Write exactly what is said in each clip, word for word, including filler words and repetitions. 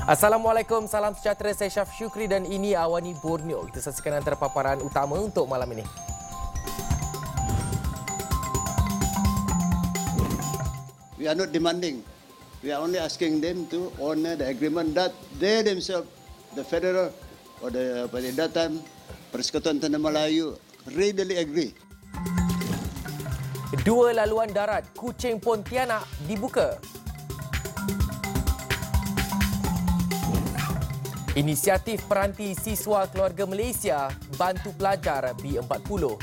Assalamualaikum, salam sejahtera. Saya Syaf Syukri dan ini Awani Borneo. Kita saksikan antara paparan utama untuk malam ini. We are not demanding. We are only asking them to honor the agreement that they themselves, the federal or the pada that time Persekutuan Tanah Melayu readily agree. Dua laluan darat Kuching Pontianak dibuka. Inisiatif Peranti Siswa Keluarga Malaysia bantu pelajar B empat puluh.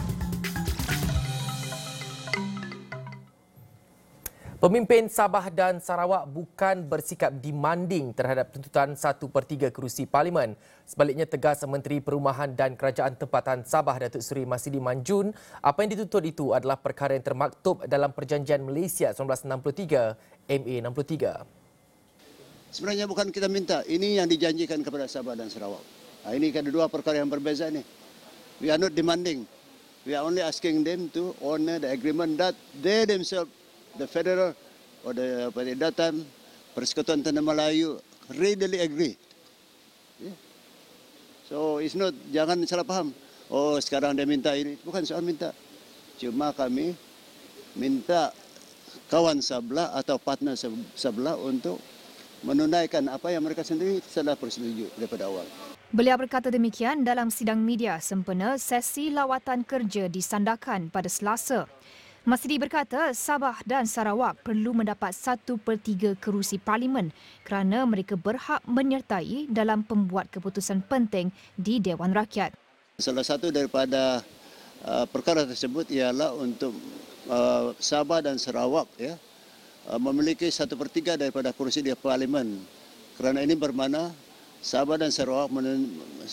Pemimpin Sabah dan Sarawak bukan bersikap demanding terhadap tuntutan satu per tiga kerusi Parlimen. Sebaliknya, tegas Menteri Perumahan dan Kerajaan Tempatan Sabah Datuk Seri Masidi Manjun, apa yang dituntut itu adalah perkara yang termaktub dalam Perjanjian Malaysia seribu sembilan ratus enam puluh tiga M A enam puluh tiga. Sebenarnya bukan kita minta, ini yang dijanjikan kepada Sabah dan Sarawak. Nah, ini ada dua perkara yang berbeza ni. We are not demanding. We are only asking them to honor the agreement that they themselves, the federal or the pada that time Persekutuan Tanah Melayu readily agree. Yeah. So it's not, jangan salah faham. Oh, sekarang dia minta ini, bukan soal minta. Cuma kami minta kawan sebelah atau partner sebelah untuk menunaikan apa yang mereka sendiri telah persetuju daripada awal. Beliau berkata demikian dalam sidang media sempena sesi lawatan kerja di Sandakan pada Selasa. Masidi berkata Sabah dan Sarawak perlu mendapat satu per tiga kerusi Parlimen kerana mereka berhak menyertai dalam pembuat keputusan penting di Dewan Rakyat. Salah satu daripada uh, perkara tersebut ialah untuk uh, Sabah dan Sarawak ya, memiliki satu per tiga daripada kursi di Parlimen. Kerana ini bermakna Sabah dan Sarawak men,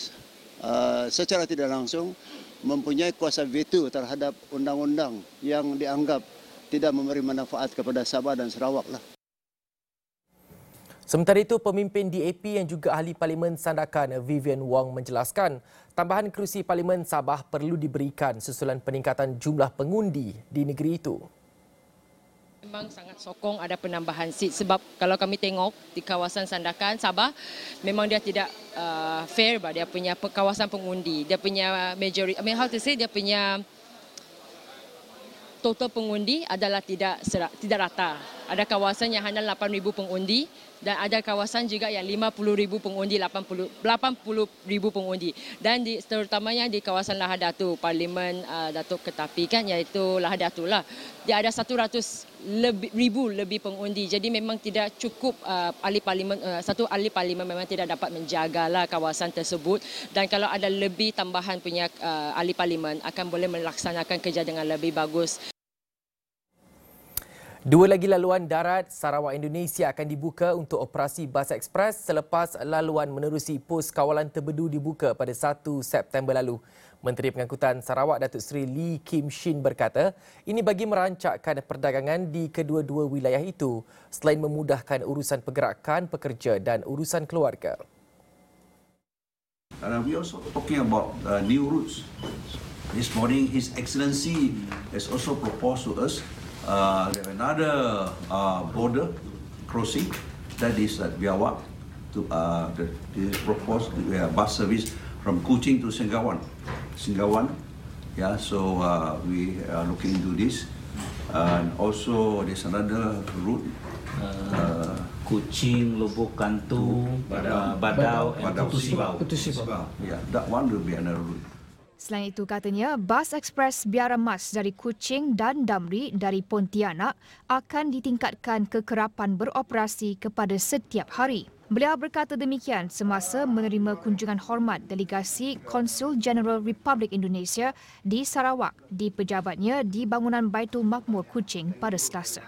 uh, secara tidak langsung mempunyai kuasa veto terhadap undang-undang yang dianggap tidak memberi manfaat kepada Sabah dan Sarawak lah. Sementara itu, pemimpin D A P yang juga ahli Parlimen Sandakan Vivian Wong menjelaskan tambahan kerusi Parlimen Sabah perlu diberikan susulan peningkatan jumlah pengundi di negeri itu. Memang sangat sokong ada penambahan seat sebab kalau kami tengok di kawasan Sandakan Sabah memang dia tidak uh, fair bah dia punya kawasan pengundi, dia punya majority, I mean how to say, dia punya total pengundi adalah tidak tidak rata. Ada kawasan yang hanya lapan ribu pengundi dan ada kawasan juga yang lima puluh ribu pengundi, lapan puluh ribu pengundi. Dan di, terutamanya di kawasan Lahad Datu, Parlimen uh, Datuk Ketapi kan, iaitu Lahad Datu lah. Dia ada seratus ribu lebih pengundi. Jadi memang tidak cukup uh, ahli parlimen, uh, satu ahli parlimen memang tidak dapat menjagalah kawasan tersebut. Dan kalau ada lebih tambahan punya uh, ahli parlimen akan boleh melaksanakan kerja dengan lebih bagus. Dua lagi laluan darat Sarawak Indonesia akan dibuka untuk operasi bas ekspres selepas laluan menerusi pos kawalan terbedu dibuka pada satu September lalu. Menteri Pengangkutan Sarawak Datuk Seri Lee Kim Shin berkata, ini bagi merancakkan perdagangan di kedua-dua wilayah itu selain memudahkan urusan pergerakan pekerja dan urusan keluarga. Uh, we also talking about uh, new routes. This morning, His Excellency has also proposed to us Uh, another uh, border crossing, that is at Biawak, to uh, the, the proposed uh, bus service from Kuching to Singgawan. Singgawan, yeah. So uh, we are looking into this, uh, and also there's another route. Uh, Kuching, Lubuk Kantu, Badau, Badau, and Putusibau. Putusibau. Yeah, that one will be another route. Selain itu katanya, bas ekspres Biara Mas dari Kuching dan Damri dari Pontianak akan ditingkatkan kekerapan beroperasi kepada setiap hari. Beliau berkata demikian semasa menerima kunjungan hormat delegasi Konsul Jeneral Republik Indonesia di Sarawak di pejabatnya di bangunan Baitul Makmur Kuching pada Selasa.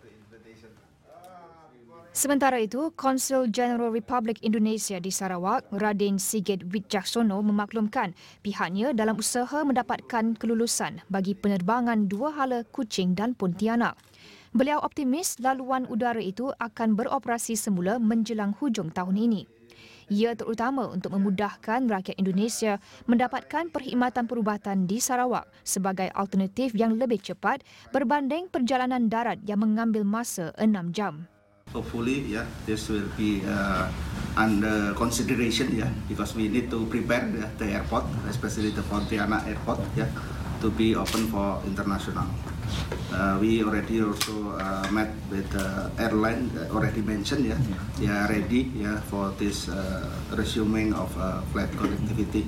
Sementara itu, Konsul Jeneral Republik Indonesia di Sarawak, Radin Sigit Widjaksono memaklumkan pihaknya dalam usaha mendapatkan kelulusan bagi penerbangan dua hala Kuching dan Pontianak. Beliau optimis laluan udara itu akan beroperasi semula menjelang hujung tahun ini. Ia terutama untuk memudahkan rakyat Indonesia mendapatkan perkhidmatan perubatan di Sarawak sebagai alternatif yang lebih cepat berbanding perjalanan darat yang mengambil masa enam jam. Hopefully, yeah, this will be uh, under consideration, yeah, because we need to prepare yeah, the airport, especially the Pontianak airport, yeah, to be open for international. Uh, we already also uh, met with the airline, uh, already mentioned, yeah, they are ready, yeah, for this uh, resuming of uh, flight connectivity.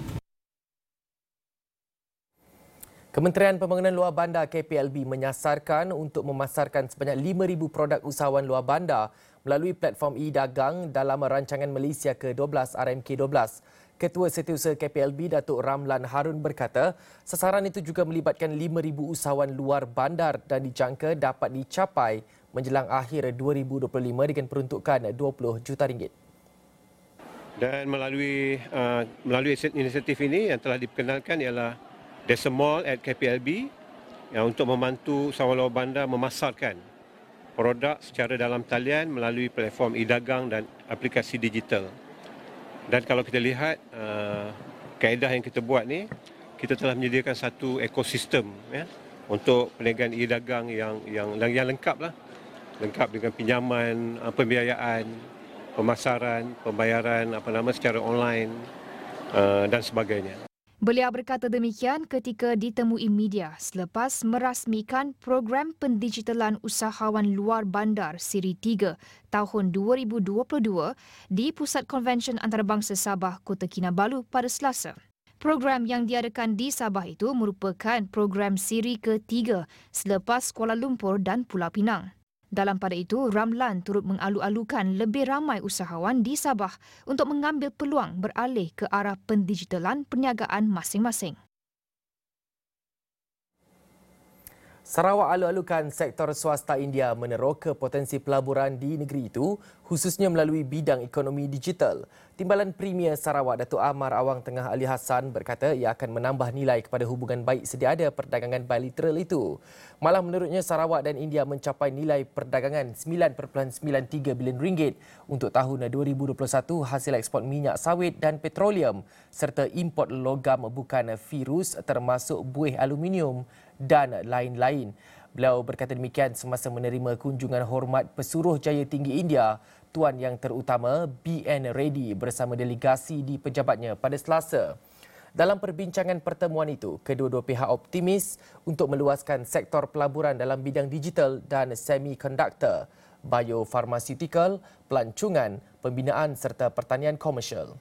Kementerian Pembangunan Luar Bandar K P L B menyasarkan untuk memasarkan sebanyak lima ribu produk usahawan luar bandar melalui platform e-dagang dalam rancangan Malaysia ke dua belas R M K dua belas. Ketua Setiausaha K P L B Datuk Ramlan Harun berkata, sasaran itu juga melibatkan lima ribu usahawan luar bandar dan dijangka dapat dicapai menjelang akhir dua ribu dua puluh lima dengan peruntukan dua puluh juta ringgit. Dan melalui uh, melalui inisiatif ini yang telah diperkenalkan ialah There's a mall at K P L B yang untuk membantu usahawan luar bandar memasarkan produk secara dalam talian melalui platform e-dagang dan aplikasi digital. Dan kalau kita lihat uh, kaedah yang kita buat ni, kita telah menyediakan satu ekosistem ya, untuk perniagaan e-dagang yang yang yang lengkap lah, lengkap dengan pinjaman, uh, pembiayaan, pemasaran, pembayaran apa nama secara online uh, dan sebagainya. Beliau berkata demikian ketika ditemui media selepas merasmikan program pendigitalan usahawan luar bandar Siri tiga tahun dua ribu dua puluh dua di Pusat Konvensyen Antarabangsa Sabah, Kota Kinabalu pada Selasa. Program yang diadakan di Sabah itu merupakan program Siri ketiga selepas Kuala Lumpur dan Pulau Pinang. Dalam pada itu, Ramlan turut mengalu-alukan lebih ramai usahawan di Sabah untuk mengambil peluang beralih ke arah pendigitalan perniagaan masing-masing. Sarawak alu-alukan sektor swasta India meneroka potensi pelaburan di negeri itu, khususnya melalui bidang ekonomi digital. Timbalan Premier Sarawak Datuk Amar Awang Tengah Ali Hassan berkata ia akan menambah nilai kepada hubungan baik sedia ada perdagangan bilateral itu. Malah menurutnya Sarawak dan India mencapai nilai perdagangan sembilan perpuluhan sembilan tiga bilion ringgit untuk tahun dua ribu dua puluh satu hasil ekspor minyak sawit dan petroleum serta import logam bukan virus termasuk buih aluminium dan lain-lain. Beliau berkata demikian semasa menerima kunjungan hormat Pesuruhjaya Tinggi India Tuan Yang Terutama B N Reddy bersama delegasi di pejabatnya pada Selasa. Dalam perbincangan pertemuan itu, kedua-dua pihak optimis untuk meluaskan sektor pelaburan dalam bidang digital dan semikonduktor, biofarmaceutical, pelancongan, pembinaan serta pertanian komersial.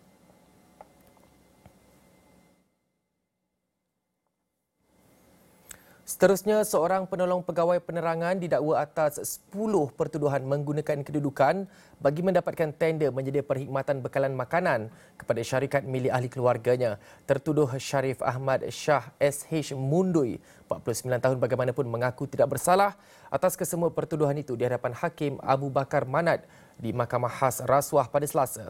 Seterusnya, seorang penolong pegawai penerangan didakwa atas sepuluh pertuduhan menggunakan kedudukan bagi mendapatkan tender menyedia perkhidmatan bekalan makanan kepada syarikat milik ahli keluarganya. Tertuduh Sharif Ahmad Shah S H Mundui, empat puluh sembilan tahun bagaimanapun mengaku tidak bersalah atas kesemua pertuduhan itu di hadapan Hakim Abu Bakar Manat di Mahkamah Khas Rasuah pada Selasa.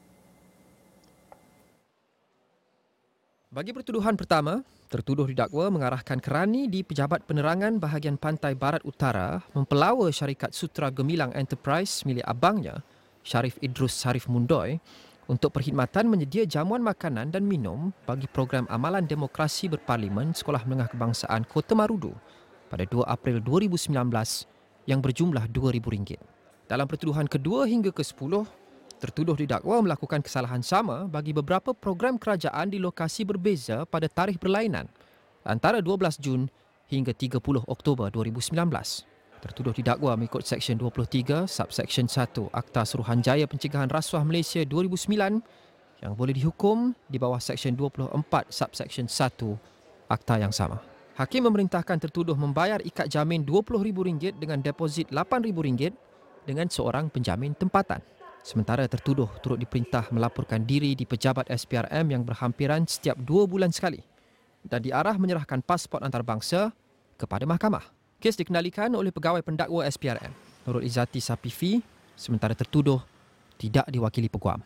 Bagi pertuduhan pertama, tertuduh didakwa mengarahkan kerani di Pejabat Penerangan bahagian Pantai Barat Utara mempelawa syarikat Sutra Gemilang Enterprise milik abangnya, Sharif Idrus Sharif Mundoy, untuk perkhidmatan menyedia jamuan makanan dan minum bagi program Amalan Demokrasi Berparlimen Sekolah Menengah Kebangsaan Kota Marudu pada dua April dua ribu sembilan belas yang berjumlah dua ribu ringgit. Dalam pertuduhan kedua hingga ke sepuluh, tertuduh didakwa melakukan kesalahan sama bagi beberapa program kerajaan di lokasi berbeza pada tarikh berlainan antara dua belas Jun hingga tiga puluh Oktober dua ribu sembilan belas. Tertuduh didakwa mengikut Seksyen dua puluh tiga Subseksyen satu Akta Suruhanjaya Pencegahan Rasuah Malaysia dua ribu sembilan yang boleh dihukum di bawah Seksyen dua puluh empat Subseksyen satu Akta yang sama. Hakim memerintahkan tertuduh membayar ikat jamin dua puluh ribu ringgit dengan deposit lapan ribu ringgit dengan seorang penjamin tempatan. Sementara tertuduh turut diperintah melaporkan diri di pejabat S P R M yang berhampiran setiap dua bulan sekali dan diarah menyerahkan pasport antarabangsa kepada mahkamah. Kes dikendalikan oleh pegawai pendakwa S P R M, Nurul Izzati Sapifi, sementara tertuduh tidak diwakili peguam.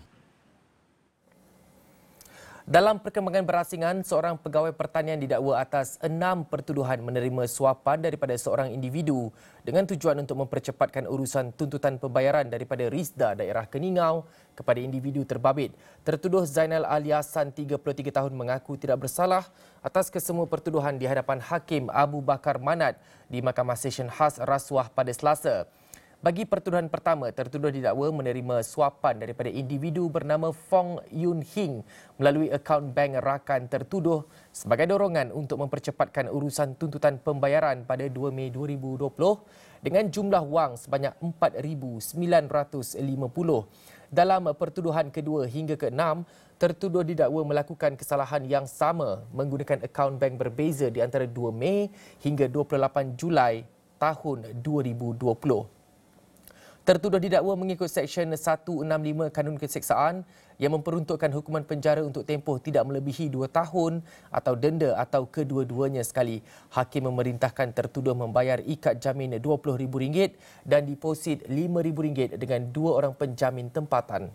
Dalam perkembangan berasingan, seorang pegawai pertanian didakwa atas enam pertuduhan menerima suapan daripada seorang individu dengan tujuan untuk mempercepatkan urusan tuntutan pembayaran daripada Risda daerah Keningau kepada individu terbabit. Tertuduh Zainal Aliasan, tiga puluh tiga tahun, mengaku tidak bersalah atas kesemua pertuduhan di hadapan Hakim Abu Bakar Manat di Mahkamah Session Khas Rasuah pada Selasa. Bagi pertuduhan pertama, tertuduh didakwa menerima suapan daripada individu bernama Fong Yun Hing melalui akaun bank rakan tertuduh sebagai dorongan untuk mempercepatkan urusan tuntutan pembayaran pada dua Mei dua ribu dua puluh dengan jumlah wang sebanyak empat ribu sembilan ratus lima puluh. Dalam pertuduhan kedua hingga keenam, tertuduh didakwa melakukan kesalahan yang sama menggunakan akaun bank berbeza di antara dua Mei hingga dua puluh lapan Julai tahun dua ribu dua puluh. Tertuduh didakwa mengikut Seksyen seratus enam puluh lima Kanun Keseksaan yang memperuntukkan hukuman penjara untuk tempoh tidak melebihi dua tahun atau denda atau kedua-duanya sekali. Hakim memerintahkan tertuduh membayar ikat jamin dua puluh ribu ringgit dan deposit lima ribu ringgit dengan dua orang penjamin tempatan.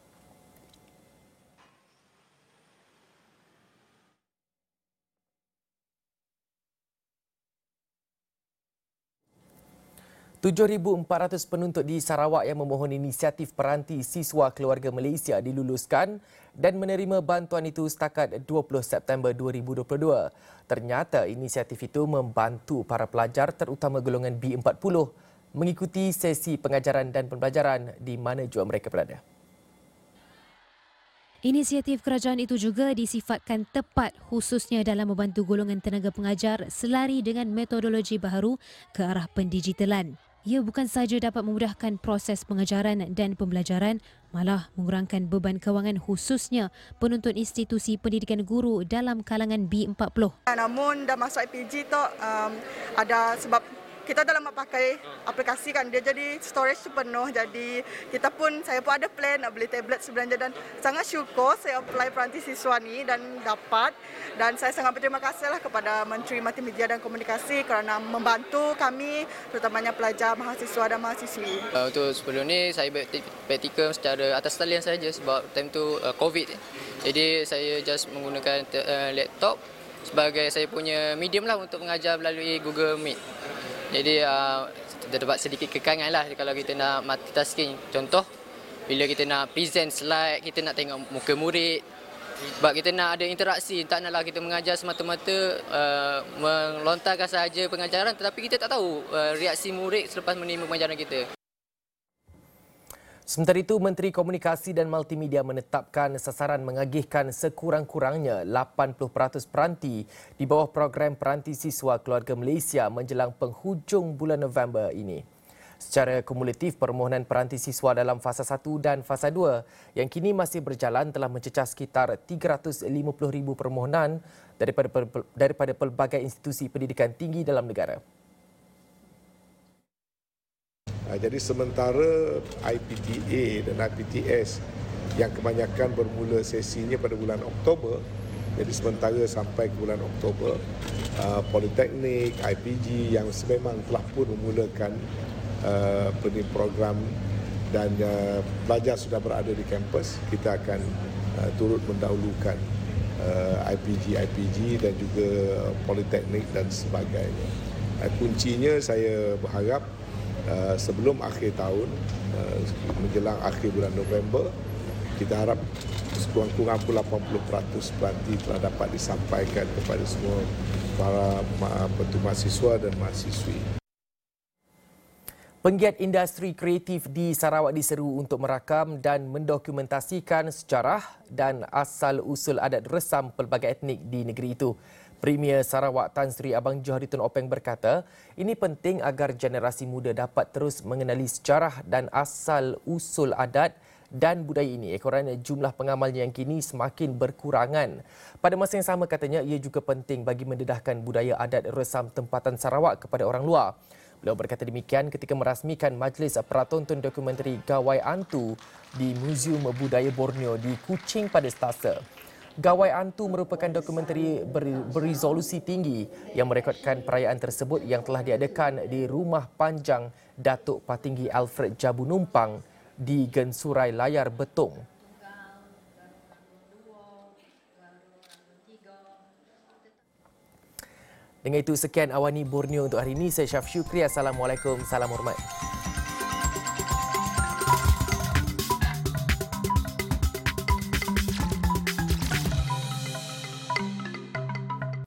tujuh ribu empat ratus penuntut di Sarawak yang memohon inisiatif peranti siswa keluarga Malaysia diluluskan dan menerima bantuan itu setakat dua puluh September dua ribu dua puluh dua. Ternyata inisiatif itu membantu para pelajar terutama golongan B empat puluh mengikuti sesi pengajaran dan pembelajaran di mana jua mereka berada. Inisiatif kerajaan itu juga disifatkan tepat khususnya dalam membantu golongan tenaga pengajar selari dengan metodologi baharu ke arah pendigitalan. Ia bukan sahaja dapat memudahkan proses pengajaran dan pembelajaran, malah mengurangkan beban kewangan khususnya penuntut institusi pendidikan guru dalam kalangan B empat puluh. Namun dah masuk I P G tu um, ada sebab kita dalam pakai aplikasi kan, dia jadi storage tu penuh, jadi kita pun, saya pun ada plan nak beli tablet sebenarnya dan sangat syukur saya apply peranti siswa ni dan dapat, dan saya sangat berterima kasih lah kepada Menteri Multimedia dan Komunikasi kerana membantu kami terutamanya pelajar, mahasiswa dan mahasiswi. Uh, untuk sebelum ni saya praktikal secara atas talian saja sebab time tu uh, COVID, jadi saya just menggunakan uh, laptop sebagai saya punya medium lah untuk mengajar melalui Google Meet. Jadi uh, terdapat sedikit kekangan lah kalau kita nak multitasking. Contoh, bila kita nak present slide, kita nak tengok muka murid. Sebab kita nak ada interaksi, tak naklah kita mengajar semata-mata uh, melontarkan sahaja pengajaran tetapi kita tak tahu uh, reaksi murid selepas menerima pengajaran kita. Sementara itu, Menteri Komunikasi dan Multimedia menetapkan sasaran mengagihkan sekurang-kurangnya lapan puluh peratus peranti di bawah program Peranti Siswa Keluarga Malaysia menjelang penghujung bulan November ini. Secara kumulatif, permohonan peranti siswa dalam fasa satu dan fasa dua yang kini masih berjalan telah mencecah sekitar tiga ratus lima puluh ribu permohonan daripada daripada pelbagai institusi pendidikan tinggi dalam negara. Jadi sementara I P T A dan I P T S yang kebanyakan bermula sesinya pada bulan Oktober, jadi sementara sampai ke bulan Oktober, Politeknik, I P G yang memang telah pun memulakan uh, program dan uh, pelajar sudah berada di kampus, kita akan uh, turut mendahulukan uh, I P G, I P G dan juga Politeknik dan sebagainya. Uh, kuncinya saya berharap Uh, sebelum akhir tahun, uh, menjelang akhir bulan November, kita harap sekurang-kurang lapan puluh peratus peranti telah dapat disampaikan kepada semua para penuntut mahasiswa dan mahasiswi. Penggiat industri kreatif di Sarawak diseru untuk merakam dan mendokumentasikan sejarah dan asal-usul adat resam pelbagai etnik di negeri itu. Premier Sarawak Tan Sri Abang Johari Tun Openg berkata, ini penting agar generasi muda dapat terus mengenali sejarah dan asal-usul adat dan budaya ini kerana jumlah pengamalnya yang kini semakin berkurangan. Pada masa yang sama katanya, ia juga penting bagi mendedahkan budaya adat resam tempatan Sarawak kepada orang luar. Beliau berkata demikian ketika merasmikan Majlis Pratonton Dokumentari Gawai Antu di Muzium Budaya Borneo di Kuching pada Selasa. Gawai Antu merupakan dokumentari beresolusi tinggi yang merekodkan perayaan tersebut yang telah diadakan di Rumah Panjang Datuk Patinggi Alfred Jabu Numpang di Gensurai Layar Betong. Dengan itu, sekian Awani Borneo untuk hari ini. Saya Syaf Syukri. Assalamualaikum. Salam hormat.